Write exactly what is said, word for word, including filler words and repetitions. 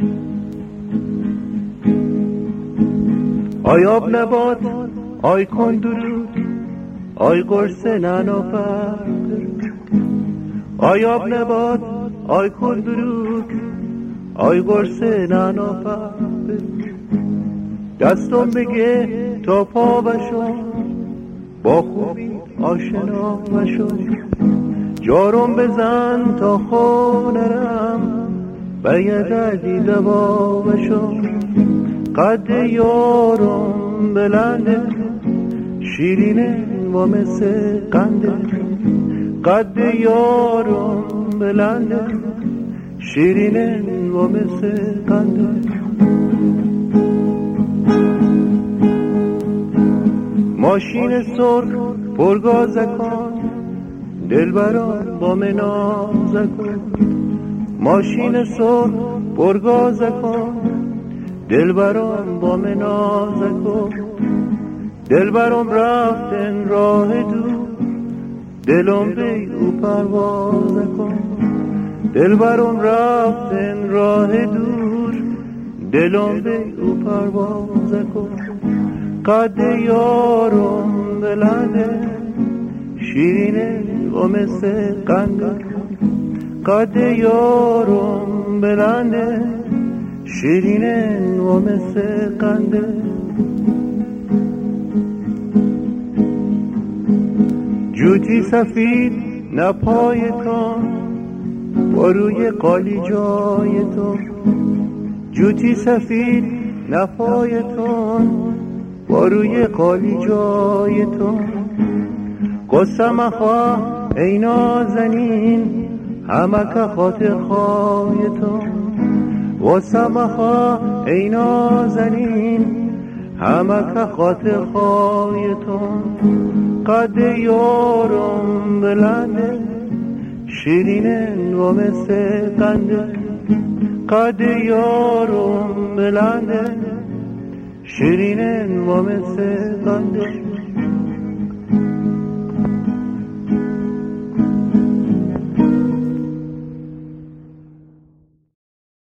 آی آب نبات آی کن درود آی قرص ننافر آی آب نبات آی کن درود آی قرص ننافر دستم بگه تا پا بشو با خوبی آشنا بشو جارم بزن تا خو نرم به یه دردی دوا بشو قد یارم بلنده شیرینه و مثل قنده قد یارم بلنده شیرینه و مثل قنده ماشین سرخ پرگازکان دلبران با منازکان ماشین سرخ پرگازکان دلبران با منازکان دلبرم رفتن راه دور دلم به او پرواز کن دلبرم رفتن راه دور دلم به او پرواز کن قد یارم بلنده شیرینه و مثل قنده قد یارم بلنده شیرینه و مثل قنده جوتی سفید نپای تو با روی قالی جای تو جوتی سفید نپای تو با روی قالی جای تو قسم خواه ای نازنین همک خاطر خواه تو قسم خواه ای نازنین همک خاطر خواه تو قد یارم بلنده شیرینه و مثل قنده قد یارم بلنده شیرینه و مثل قنده